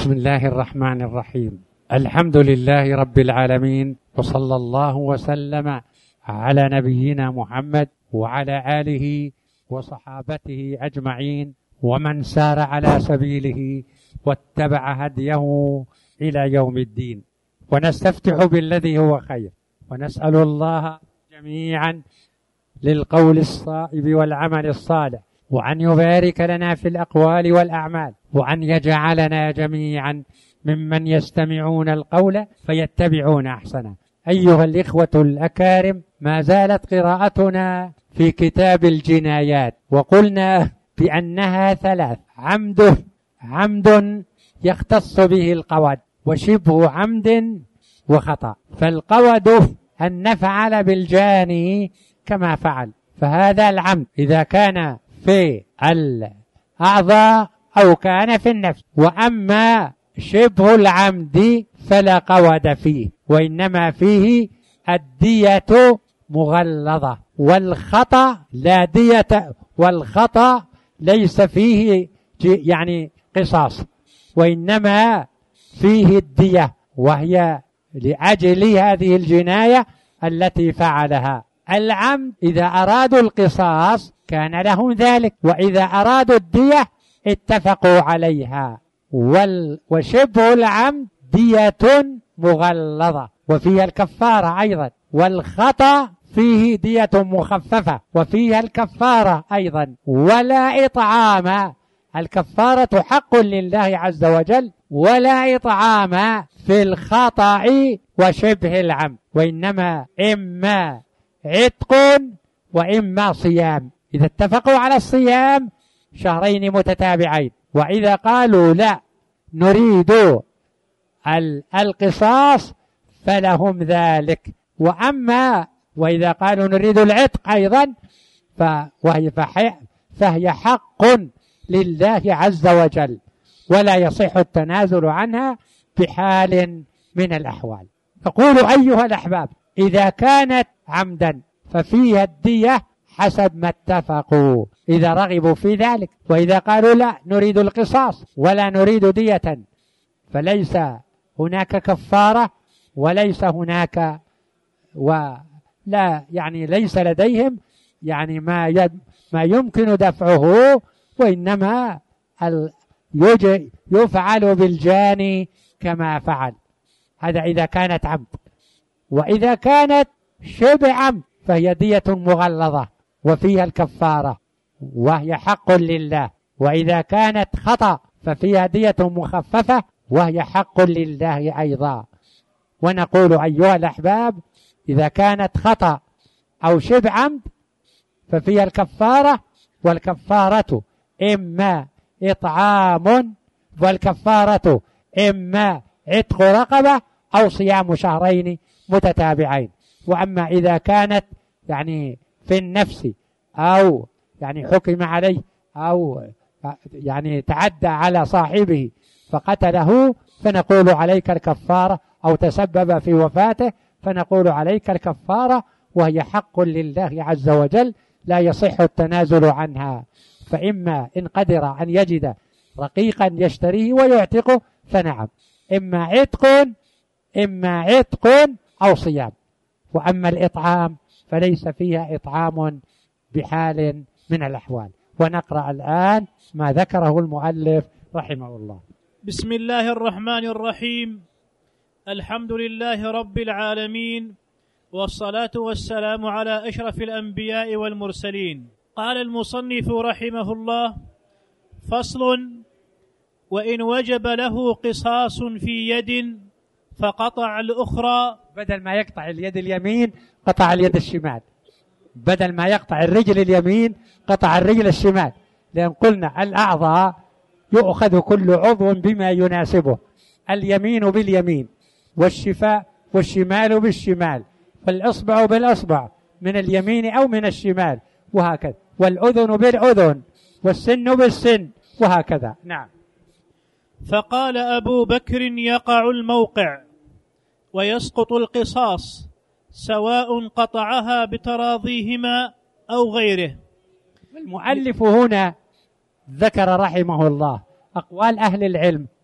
بسم الله الرحمن الرحيم. الحمد لله رب العالمين، وصلى الله وسلم على نبينا محمد وعلى آله وصحابته أجمعين ومن سار على سبيله واتبع هديه إلى يوم الدين. ونستفتح بالذي هو خير، ونسأل الله جميعا للقول الصائب والعمل الصالح، وأن يبارك لنا في الأقوال والأعمال، وأن يجعلنا جميعا ممن يستمعون القول فيتبعون أحسنه. أيها الإخوة الأكارم، ما زالت قراءتنا في كتاب الجنايات، وقلنا بأنها ثلاث: عمد يختص به القود، وشبه عمد، وخطأ. فالقود أن نفعل بالجاني كما فعل، فهذا العمد إذا كان في الأعضاء أو كان في النفس. وأما شبه العمد فلا قود فيه، وإنما فيه الدية مغلظة، والخطأ لا دية، والخطأ ليس فيه يعني قصاص، وإنما فيه الدية، وهي لأجل هذه الجناية التي فعلها. العمد إذا أرادوا القصاص كان لهم ذلك، وإذا أرادوا الدية اتفقوا عليها. وشبه العمد دية مغلظة وفيها الكفارة أيضا، والخطأ فيه دية مخففة وفيها الكفارة أيضا. ولا إطعام، الكفارة حق لله عز وجل، ولا إطعام في الخطأ وشبه العمد، وإنما إما عتق وإما صيام. إذا اتفقوا على الصيام شهرين متتابعين، وإذا قالوا لا نريد القصاص فلهم ذلك. وإذا قالوا نريد العتق أيضا فهي حق لله عز وجل، ولا يصح التنازل عنها بحال من الأحوال. فقول أيها الأحباب، إذا كانت عمدا ففيها الدية حسب ما اتفقوا إذا رغبوا في ذلك، وإذا قالوا لا نريد القصاص ولا نريد دية فليس هناك كفارة، وليس هناك ليس لديهم ما يمكن دفعه، وإنما يفعل بالجاني كما فعل. هذا إذا كانت عمد. وإذا كانت شبه عمد فهي دية مغلظة وفيها الكفارة وهي حق لله. وإذا كانت خطأ ففيها دية مخففة وهي حق لله أيضا. ونقول أيها الأحباب، إذا كانت خطأ أو شبه عمد ففيها الكفارة، والكفارة إما إطعام، والكفارة إما عتق رقبة أو صيام شهرين متتابعين. وأما إذا كانت في النفس أو حكم عليه أو تعدى على صاحبه فقتله فنقول عليك الكفارة، أو تسبب في وفاته فنقول عليك الكفارة، وهي حق لله عز وجل لا يصح التنازل عنها. فإما إن قدر أن يجد رقيقا يشتريه ويعتقه فنعم، إما عتق أو صيام. وأما الإطعام فليس فيها إطعام بحال من الأحوال. ونقرأ الآن ما ذكره المؤلف رحمه الله. بسم الله الرحمن الرحيم. الحمد لله رب العالمين، والصلاة والسلام على أشرف الأنبياء والمرسلين. قال المصنف رحمه الله: فصل: وإن وجب له قصاص في يد فقطع الأخرى، بدل ما يقطع اليد اليمين قطع اليد الشمال، بدل ما يقطع الرجل اليمين قطع الرجل الشمال، لأن قلنا الأعضاء يؤخذ كل عضو بما يناسبه، اليمين باليمين، والشمال بالشمال، والإصبع بالأصبع من اليمين أو من الشمال، وهكذا، والأذن بالأذن، والسن بالسن، وهكذا. نعم. فقال أبو بكر: يقع الموقع ويسقط القصاص سواء قطعها بتراضيهما أو غيره. المؤلف هنا ذكر رحمه الله أقوال أهل العلم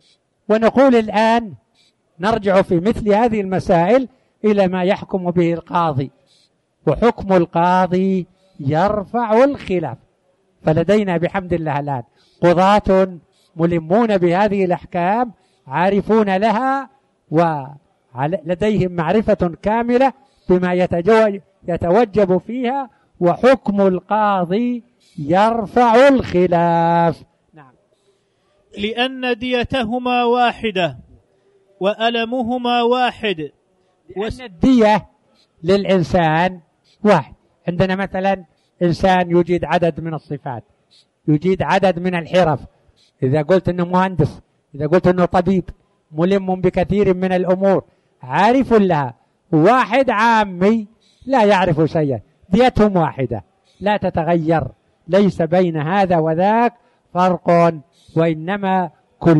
ونقول الآن نرجع في مثل هذه المسائل إلى ما يحكم به القاضي، وحكم القاضي يرفع الخلاف. فلدينا بحمد الله الآن قضاة ملمون بهذه الأحكام، عارفون لها، ولديهم معرفة كاملة بما يتوجب فيها، وحكم القاضي يرفع الخلاف. نعم. لأن ديتهما واحدة وألمهما واحد. لأن الدية للإنسان واحد. عندنا مثلا إنسان يجيد عدد من الصفات، يجيد عدد من الحرف، إذا قلت أنه مهندس، إذا قلت أنه طبيب، ملم بكثير من الأمور، عارف لها. واحد عامي لا يعرف شيئا، ديتهم واحدة لا تتغير، ليس بين هذا وذاك فرق، وإنما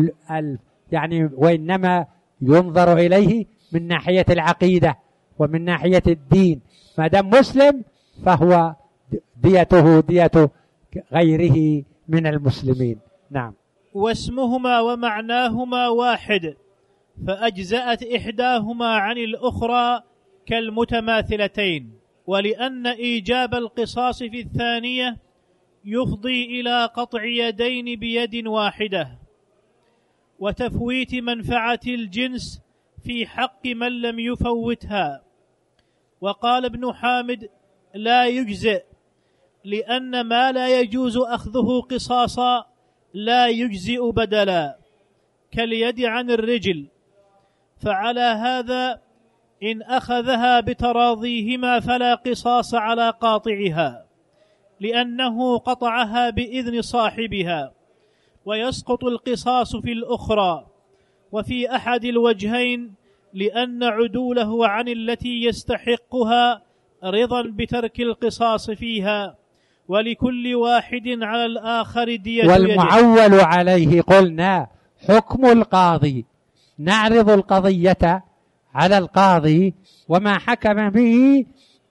وإنما ينظر إليه من ناحية العقيدة ومن ناحية الدين. ما دام مسلم فهو ديته دية غيره من المسلمين. نعم. واسمهما ومعناهما واحد، فأجزأت إحداهما عن الأخرى كالمتماثلتين. ولأن إيجاب القصاص في الثانية يفضي إلى قطع يدين بيد واحدة، وتفويت منفعة الجنس في حق من لم يفوتها. وقال ابن حامد: لا يجزئ، لأن ما لا يجوز أخذه قصاصا لا يجزئ بدلا، كاليد عن الرجل. فعلى هذا إن أخذها بتراضيهما فلا قصاص على قاطعها، لأنه قطعها بإذن صاحبها، ويسقط القصاص في الأخرى. وفي أحد الوجهين لأن عدوله عن التي يستحقها رضا بترك القصاص فيها، ولكل واحد على الآخر دية. والمعول عليه قلنا حكم القاضي، نعرض القضية على القاضي، وما حكم به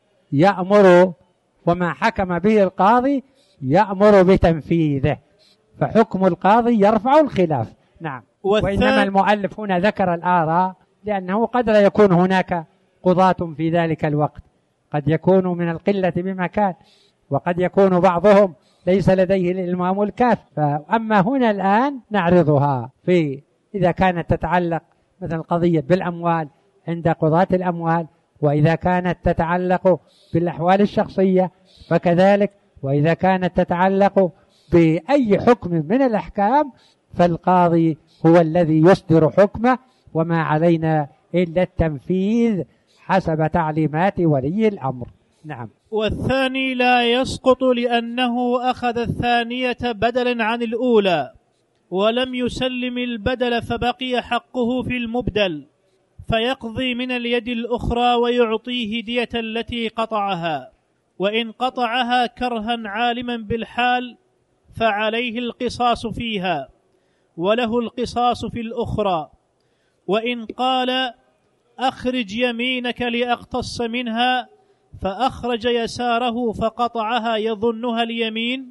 يأمر، وما حكم به القاضي يأمر بتنفيذه، فحكم القاضي يرفع الخلاف. نعم. وإنما المؤلف هنا ذكر الآراء لأنه قد لا يكون هناك قضاة في ذلك الوقت، قد يكون من القلة بمكان، وقد يكون بعضهم ليس لديه الإلمام الكاف. فأما هنا الآن نعرضها في إذا كانت تتعلق مثل قضية بالأموال عند قضاة الأموال، وإذا كانت تتعلق بالأحوال الشخصية فكذلك، وإذا كانت تتعلق بأي حكم من الأحكام فالقاضي هو الذي يصدر حكمه، وما علينا إلا التنفيذ حسب تعليمات ولي الأمر. نعم. والثاني لا يسقط لأنه أخذ الثانية بدلا عن الأولى ولم يسلم البدل، فبقي حقه في المبدل، فيقضي من اليد الأخرى ويعطيه دية التي قطعها. وإن قطعها كرها عالما بالحال فعليه القصاص فيها، وله القصاص في الأخرى. وإن قال: أخرج يمينك لأقتص منها، فأخرج يساره فقطعها يظنها اليمين،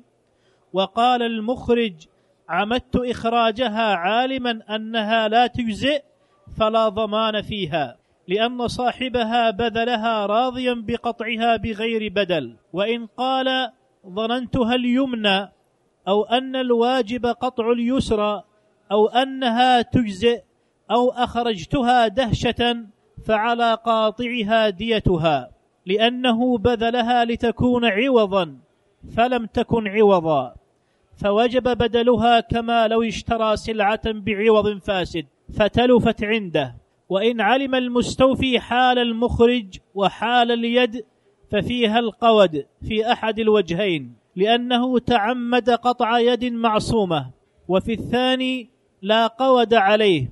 وقال المخرج: عمدت إخراجها عالما أنها لا تجزئ، فلا ضمان فيها، لأن صاحبها بذلها راضيا بقطعها بغير بدل. وإن قال: ظننتها اليمنى، أو أن الواجب قطع اليسرى، أو أنها تجزئ، أو أخرجتها دهشة، فعلى قاطعها ديتها، لأنه بذلها لتكون عوضا فلم تكن عوضا، فوجب بدلها كما لو اشترى سلعة بعوض فاسد فتلفت عنده. وإن علم المستوفي حال المخرج وحال اليد ففيها القود في أحد الوجهين، لأنه تعمد قطع يد معصومة. وفي الثاني لا قود عليه،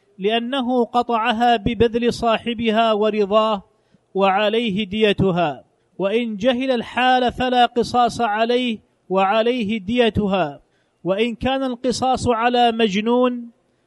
لأنه قطعها ببذل صاحبها ورضاه، وعليه ديتها. وإن جهل الحال فلا قصاص عليه، وعليه ديتها. وإن كان القصاص على مجنون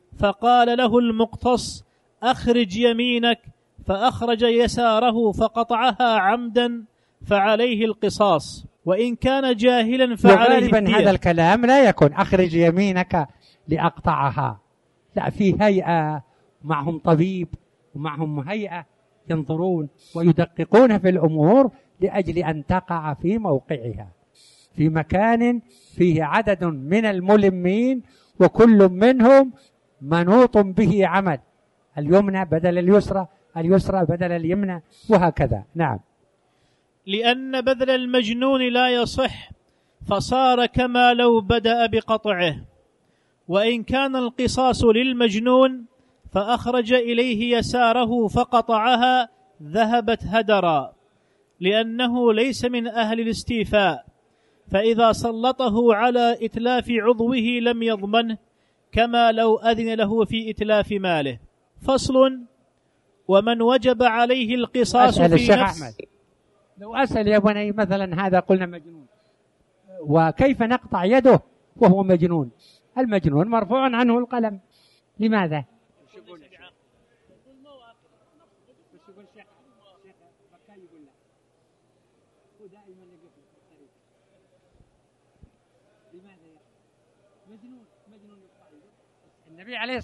فقال له المقتص: أخرج يمينك، فأخرج يساره فقطعها عمدا، فعليه القصاص. وإن كان جاهلا فعليه وغالبا الدية. هذا الكلام لا يكون أخرج يمينك لأقطعها، لا، في هيئة معهم طبيب ومعهم هيئة ينظرون ويدققون في الأمور لأجل أن تقع في موقعها في مكان فيه عدد من الملمين، وكل منهم منوط به عمل، اليمنى بدل اليسرى، اليسرى بدل اليمنى، وهكذا. نعم. لأن بذل المجنون لا يصح، فصار كما لو بدأ بقطعه. وإن كان القصاص للمجنون فأخرج إليه يساره فقطعها ذهبت هدرا، لأنه ليس من أهل الاستيفاء، فإذا سلطه على إتلاف عضوه لم يضمنه، كما لو أذن له في إتلاف ماله. فصل: ومن وجب عليه القصاص في الشيخ نفس. أحمد، لو أسأل يا بني مثلا هذا قلنا مجنون، وكيف نقطع يده وهو مجنون؟ المجنون مرفوع عنه القلم، لماذا؟ النبي عليه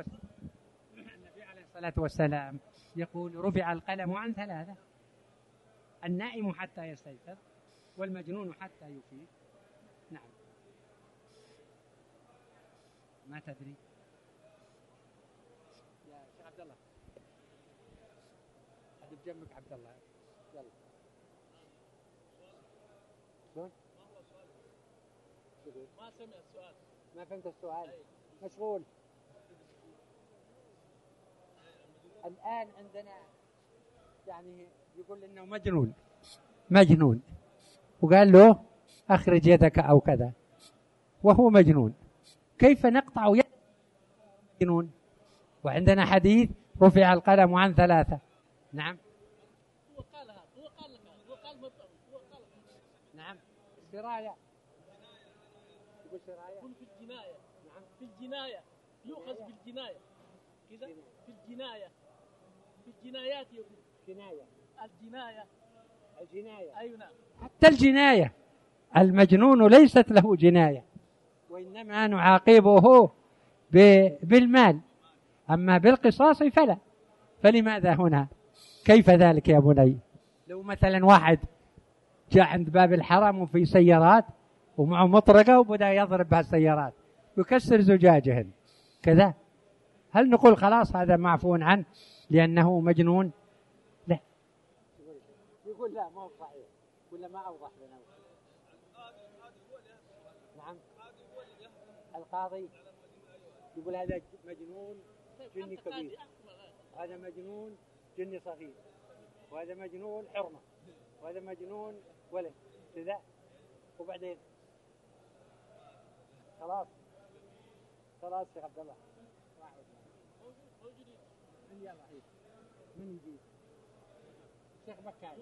الصلاة والسلام يقول: رفع القلم عن ثلاثة: النائم حتى يستيقظ، والمجنون حتى يفيق. نعم. ما تدري يا شيخ عبد الله؟ حد بجنبك عبد الله، يلا. شلون؟ ما سمع السؤال. ما فهمت السؤال؟ مشغول. الآن عندنا يعني يقول إنه مجنون، وقال له أخرج يدك أو كذا، وهو مجنون، كيف نقطع يد مجنون؟ وعندنا حديث رفع القلم عن ثلاثة. نعم. هو قال نعم. السراية، يقول سراية في الجناية. نعم، في الجناية يؤخذ بالجناية كذا، في الجناية، في الجنايات الجناية. أي نعم. حتى الجناية المجنون ليست له جناية، وإنما نعاقبه بالمال، أما بالقصاص فلا. فلماذا هنا؟ كيف ذلك يا بني؟ لو مثلا واحد جاء عند باب الحرم وفي سيارات ومعه مطرقة وبدأ يضرب بهالسيارات يكسر زجاجهن كذا، هل نقول خلاص هذا معفو عنه لأنه مجنون؟ لا. يقول لا، ما هو صحيح، ولا ما أوضح لنا. نعم. القاضي يقول هذا مجنون جني كبير، هذا مجنون جني صغير، وهذا مجنون حرمة، وهذا مجنون ولد كذا، وبعدين خلاص يا عبد الله. من يجي شيخ بكاي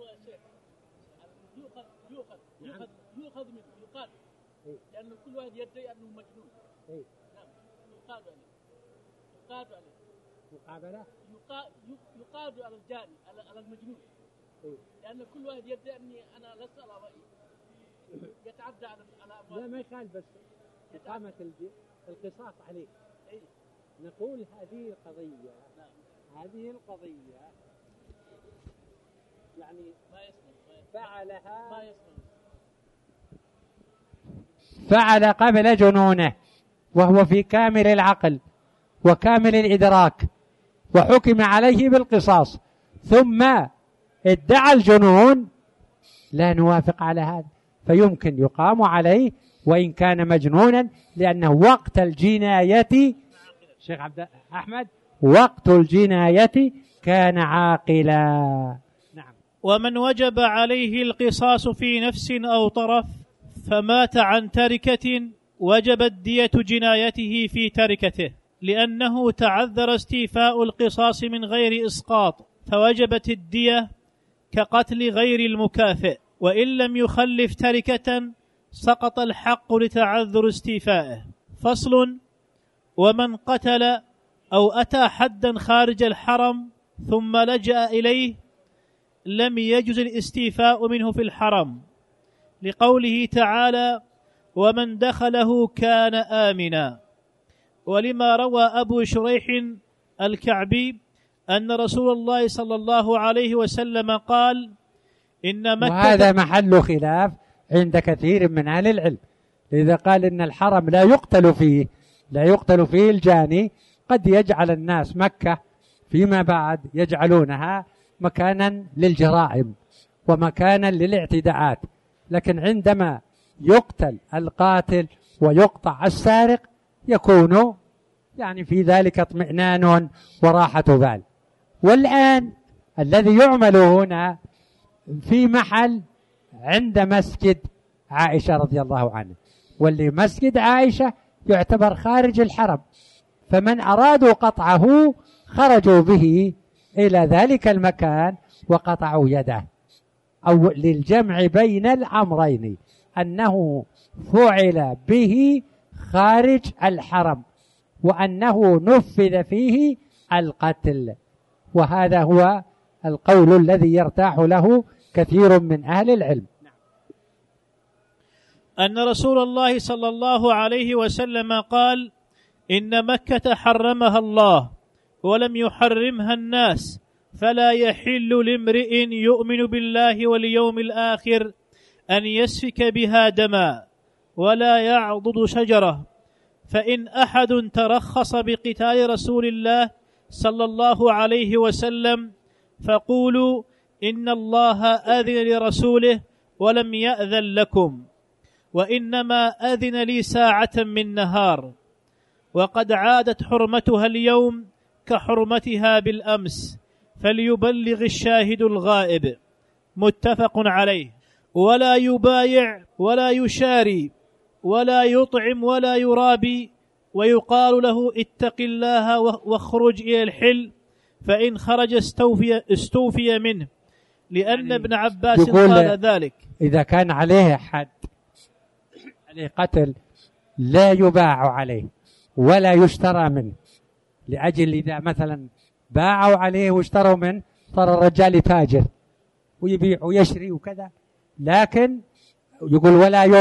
يؤخذ منه، يقال، لأن كل واحد يدعي أنه مجنون. نعم، يقاد على الجاني، على المجنون، لأن كل واحد يدعي أني أنا لست على رأيي، يتعدى على أموال. لا، ما يخال، بس إقامة القصاص عليه. نقول هذه القضية يعني فعل قبل جنونه وهو في كامل العقل وكامل الإدراك، وحكم عليه بالقصاص، ثم ادعى الجنون، لا نوافق على هذا، فيمكن يقام عليه وإن كان مجنونا، لأنه وقت الجناية شيخ عبد أحمد وقت الجناية كان عاقلا. نعم. ومن وجب عليه القصاص في نفس أو طرف فمات عن تركة وجبت دية جنايته في تركته، لأنه تعذر استيفاء القصاص من غير إسقاط، فوجبت الدية كقتل غير المكافئ، وإن لم يخلف تركة سقط الحق لتعذر استيفائه. فصل: ومن قتل أو أتى حدا خارج الحرم ثم لجأ إليه لم يجز الاستيفاء منه في الحرم، لقوله تعالى: ومن دخله كان آمنا. ولما روى أبو شريح الكعبي أن رسول الله صلى الله عليه وسلم قال إن مكة، وهذا محل خلاف عند كثير من أهل العلم، إذا قال إن الحرم لا يقتل فيه الجاني، قد يجعل الناس مكة فيما بعد يجعلونها مكانا للجرائم ومكانا للاعتداءات، لكن عندما يقتل القاتل ويقطع السارق يكون يعني في ذلك اطمئنان وراحة بال. والآن الذي يعمل هنا في محل عند مسجد عائشة رضي الله عنها، واللي مسجد عائشة يعتبر خارج الحرم، فمن أرادوا قطعه خرجوا به إلى ذلك المكان وقطعوا يده، أو للجمع بين الأمرين أنه فعل به خارج الحرم وأنه نفذ فيه القتل، وهذا هو القول الذي يرتاح له كثير من أهل العلم. أن رسول الله صلى الله عليه وسلم قال إن مكة حرمها الله ولم يحرمها الناس، فلا يحل لامرئ يؤمن بالله واليوم الآخر أن يسفك بها دما ولا يعضد شجرة، فإن أحد ترخص بقتال رسول الله صلى الله عليه وسلم فقولوا إن الله أذن لرسوله ولم يأذن لكم، وإنما أذن لي ساعة من نهار، وقد عادت حرمتها اليوم كحرمتها بالأمس، فليبلغ الشاهد الغائب. متفق عليه. ولا يبايع ولا يشاري ولا يطعم ولا يرابي، ويقال له اتق الله واخرج إلى الحل، فإن خرج استوفي منه، لأن يعني ابن عباس قال ذلك. إذا كان عليه حد عليه قتل لا يباع عليه ولا يشترى منه، لأجل إذا مثلا باعوا عليه واشتروا منه صار الرجال تاجر ويبيع ويشري وكذا، لكن يقول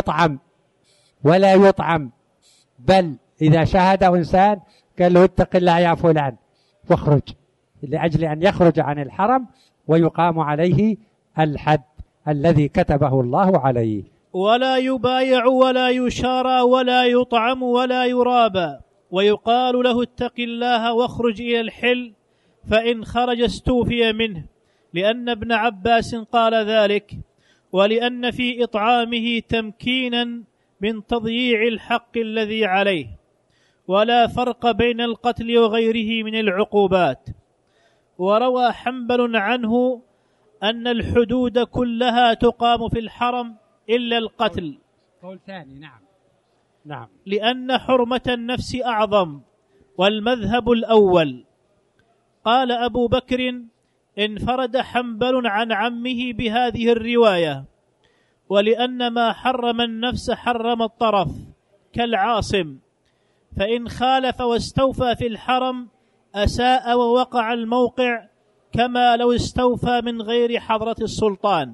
ولا يطعم، بل إذا شاهد إنسان قال له اتق الله يا فلان واخرج، لأجل أن يخرج عن الحرم ويقام عليه الحد الذي كتبه الله عليه. ولا يبايع ولا يشارى ولا يطعم ولا يرابى، ويقال له اتق الله واخرج إلى الحل، فإن خرج استوفي منه، لأن ابن عباس قال ذلك، ولأن في إطعامه تمكينا من تضييع الحق الذي عليه، ولا فرق بين القتل وغيره من العقوبات. وروى حنبل عنه أن الحدود كلها تقام في الحرم إلا القتل. قول ثاني. نعم. لأن حرمة النفس أعظم، والمذهب الأول. قال أبو بكر انفرد حنبل عن عمه بهذه الرواية، ولأن ما حرم النفس حرم الطرف كالعاصم، فإن خالف واستوفى في الحرم أساء ووقع الموقع كما لو استوفى من غير حضرة السلطان.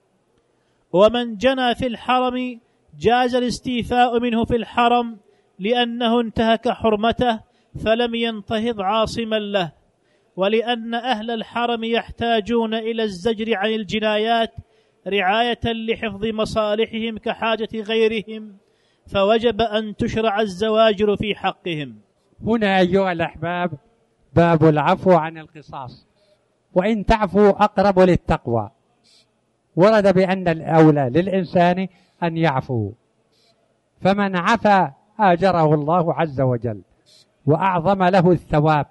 ومن جنى في الحرم جاز الاستيفاء منه في الحرم، لأنه انتهك حرمته فلم ينتهض عاصما له، ولأن أهل الحرم يحتاجون إلى الزجر عن الجنايات رعاية لحفظ مصالحهم كحاجة غيرهم، فوجب أن تشرع الزواجر في حقهم. هنا أيها الأحباب باب العفو عن القصاص، وإن تعفوا أقرب للتقوى. ورد بأن الأولى للإنسان أن يعفو، فمن عفا آجره الله عز وجل وأعظم له الثواب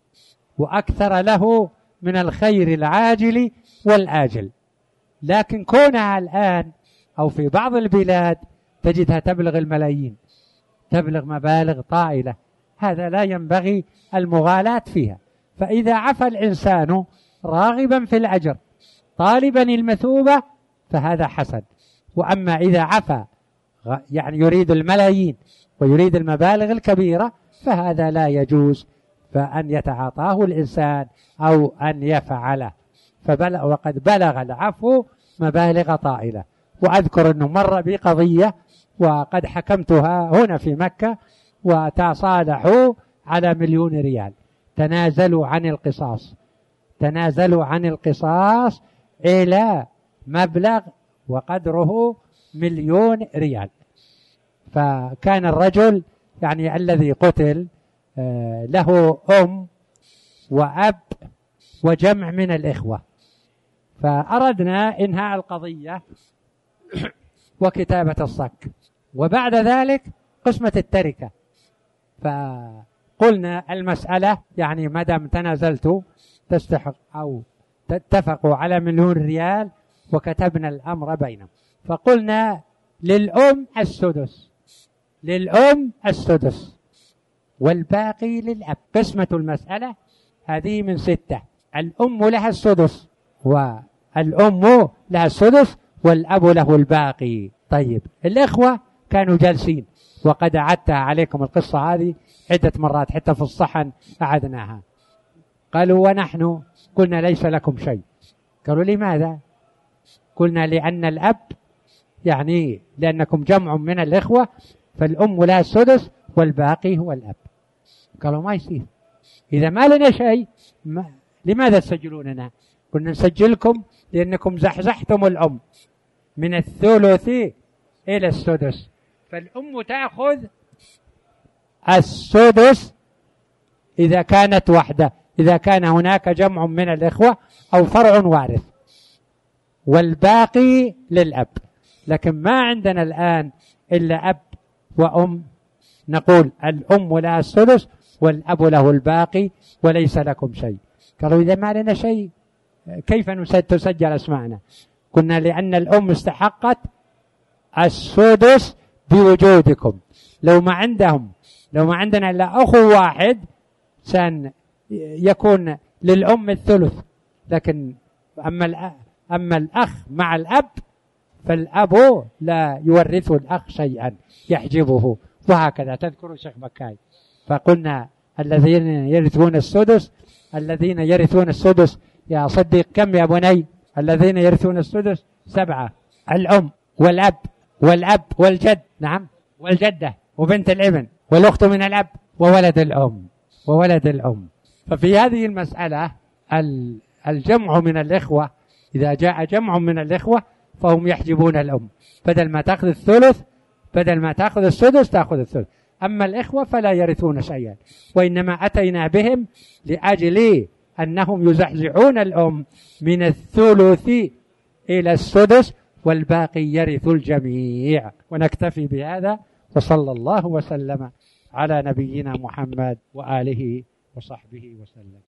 وأكثر له من الخير العاجل والآجل. لكن كونها الآن أو في بعض البلاد تجدها تبلغ الملايين، تبلغ مبالغ طائلة، هذا لا ينبغي المغالاة فيها. فإذا عفا الإنسان راغبا في الأجر طالبا المثوبة فهذا حسن، وأما إذا عفا يعني يريد الملايين ويريد المبالغ الكبيرة فهذا لا يجوز، فأن يتعاطاه الإنسان أو أن يفعله. وقد بلغ العفو مبالغ طائلة. وأذكر أنه مر بقضية وقد حكمتها هنا في مكة، وتصالحوا على 1,000,000 ريال، تنازلوا عن القصاص إلى مبلغ وقدره 1,000,000 ريال. فكان الرجل يعني الذي قتل له أم وأب وجمع من الإخوة، فأردنا إنهاء القضية وكتابة الصك، وبعد ذلك قسمة التركة. فقلنا المسألة يعني مدام تنازلتوا تستحق أو تتفقوا على 1,000,000 ريال وكتبنا الأمر بينهم، فقلنا للأم السدس والباقي للأب. قسمة المسألة هذه من 6، الأم لها السدس والأب له الباقي. طيب الإخوة كانوا جالسين، وقد أعدتها عليكم القصة هذه عدة مرات، حتى في الصحن أعدناها. قالوا ونحن قلنا ليس لكم شيء. قالوا لماذا؟ قلنا لأن الأب يعني لأنكم جمع من الإخوة، فالأم لها السدس والباقي هو الأب. قالوا ما يصير، إذا ما لنا شيء لماذا تسجلوننا؟ قلنا نسجلكم لأنكم زحزحتم الأم من الثلث إلى السدس، فالأم تأخذ السدس إذا كانت وحدة، إذا كان هناك جمع من الإخوة أو فرع وارث، والباقي للأب. لكن ما عندنا الآن إلا أب وأم، نقول الأم لها السدس والأب له الباقي وليس لكم شيء. قالوا إذا ما لنا شيء كيف تسجل أسماءنا؟ قلنا لأن الأم استحقت السدس بوجودكم. لو ما عندنا إلا أخو واحد يكون للأم الثلث، لكن أما الأخ مع الأب فالأب لا يورث الأخ شيئا يحجبه، وهكذا تذكروا شيخ مكاي. فقلنا الذين يرثون السدس يا صديق كم يا بني؟ الذين يرثون السدس 7، الأم والأب والجد، نعم، والجدة وبنت الابن والأخت من الأب وولد الأم. ففي هذه المسألة الجمع من الإخوة، إذا جاء جمع من الإخوة فهم يحجبون الأم، بدل ما تأخذ السدس تأخذ الثلث. أما الإخوة فلا يرثون شيئا، وإنما أتينا بهم لأجل أنهم يزحزحون الأم من الثلث إلى السدس والباقي يرث الجميع. ونكتفي بهذا، وصلى الله وسلم على نبينا محمد وآله وصحبه وسلم.